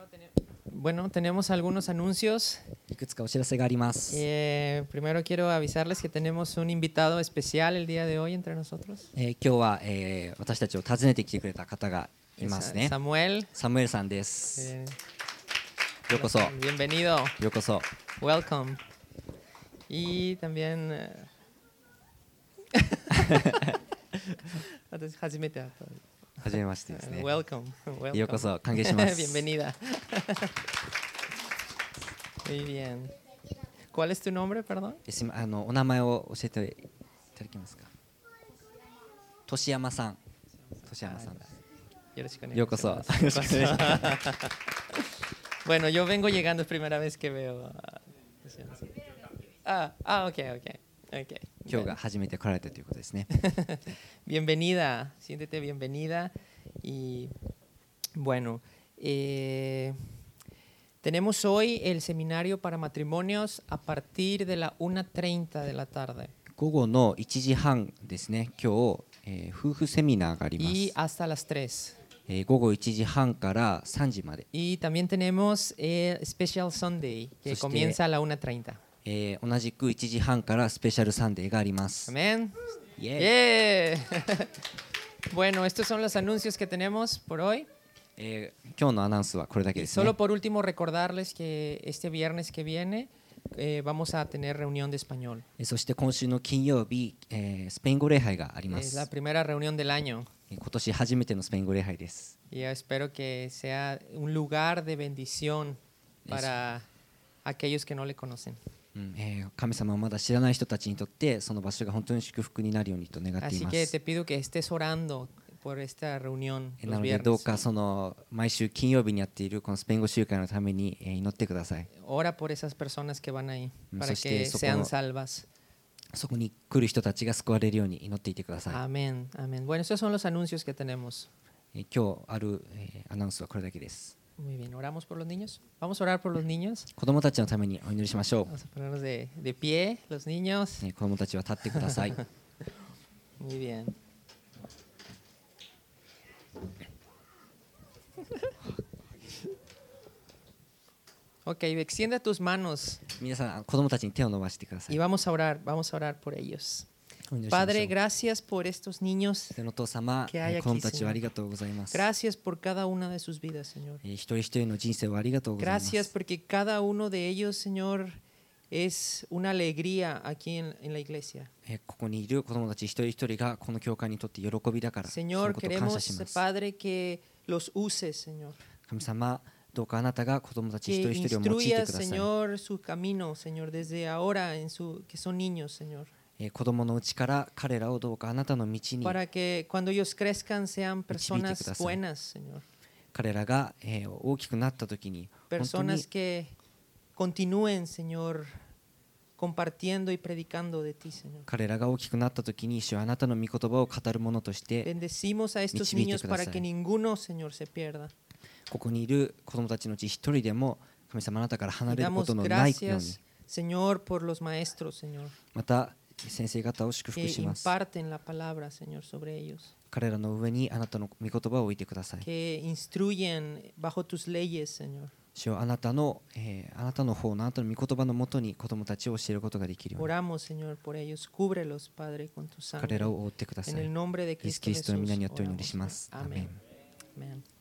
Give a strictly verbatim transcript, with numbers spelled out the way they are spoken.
Bueno, ten- bueno, tenemos algunos anuncios. いくつかお知らせがあります。 Eh, primero quiero avisarles que tenemos un invitado especial el día de hoy entre nosotros. えー今日は、えー私たちを訪ねてきてくれた方がいます Es ね。 Samuel. サムエルさんです。 Eh, ようこそ。よ bienvenido. うこそ。 Welcome. Y también. eh, 私初めて会った。 はじめましてですね。 Welcome. Welcome. ようこそ歓迎します。 Bienvenida. Muy bien. ¿Cuál es tu nombre, perdón? えすみあのお名前を教えていただけますか。年山さん。年山さん。 よろしくお願いします。 ようこそ。よろしくお願いします。 Bueno, yo vengo llegando, es primera vez que veo. Ah, ah, ok, ok. okay. 今日が初めて来られたということですね。 Bienvenida, siéntete bienvenida. Y bueno, eh, tenemos hoy el seminario para matrimonios a partir de la una treinta de la tarde 午後のいちじはんですね。今日、えー夫婦セミナーがありま y す。 hasta las tres. えー午後いちじはんからさんじまで。 Y también tenemos el Special Sunday que So, comienza a la una treinta. えー同じくいちじはんからスペシャルサンデーがあります。 Amén. イエーイ Yeah. Bueno, estos son los anuncios que tenemos por hoy. えー今日のアナウンスはこれだけ Y ですね。 solo por último recordarles que este viernes que viene eh, vamos a tener reunión de español. えーそして今週の金曜日、えースペイン語礼拝がありま Es す。 la primera reunión del año えー今年初めてのスペイン語礼拝です。 y yo espero que sea un lugar de bendición para aquellos que no le conocen. うんえー神様をまだ知らない人たちにとってその場所が本当に祝福になるようにと願ってい Así ま que す。 te pido que estés orando por esta reunión えーな los のでどう viernes. かその毎週金曜日にやっているこのスペイン語集会のためにえー祈ってください。 Ora por esas personas que van ahí Mm, para so que este, sean socorro. salvas. そこに来る人たちが救われるように祈っていてください。 Amén, amén. Bueno, estos son los anuncios que tenemos. えー今日あるえーアナウンスはこれだけです。 Muy bien, oramos por los niños. Vamos a orar por los niños. 子供たちのためにお祈りしましょ Vamos a ponernos de, de pie, los niños. う。ね子供たちは立ってください。 Muy bien. Ok, extiende tus manos 皆さん子供たちに手を伸ばしてくださ y い。 vamos a orar, vamos a orar por ellos. お祈りしましょう Padre, gracias por estos niños. 天のお父様、 que hay えー aquí, 子供たちをありがとうございます。 Gracias por cada una de sus vidas, Señor. えー一人一人の人生をありがとうございます。 Gracias porque cada uno de ellos, Señor, es una alegría aquí en, en la iglesia. えーここにいる子供たち一人一人がこの教会にとって喜びだから、その Señor, ことを感謝し queremos, ます。 Padre, que los uses, Señor. 神様、どうかあなたが子供たち一 Que 人一人を用いて instruyas, ください。 Señor, su camino, Señor, desde ahora, en su, que son niños, Señor. えー子供のうちから彼らをどうかあなたの道に、 Para que cuando ellos crezcan sean personas 導いてください。 buenas, Señor. 彼らが、えー大きくなった時に本当に Personas que continúen, Señor, compartiendo y predicando de ti, Señor. 彼らが大きくなった時に主はあなたの御言葉を語る者として Bendecimos a estos 導いて niños ください。 para que ninguno, Señor, se pierda. ここにいる子供たちのうち一人でも神様あなたから離 Y れるこ damos とのないように gracias, Señor, por los maestros, Señor, また先生方を祝 que 福します。 imparten la palabra, Señor, sobre ellos, 彼らの上にあなたの御言葉を置いてください。 que instruyen bajo tus leyes, Señor. 主よあなたの、えーあなたの方のあなたの御言葉のもとに子供たちを教えることができるように Oramos, Señor, por ellos. Cúbrelos, Padre, con tu 彼 sangre. らを覆ってくださ En い。 el nombre de イエス・ Cristo キリストの Jesús. 皆によってお祈りしま oramos. す。アメ Amén. ン。 Amén.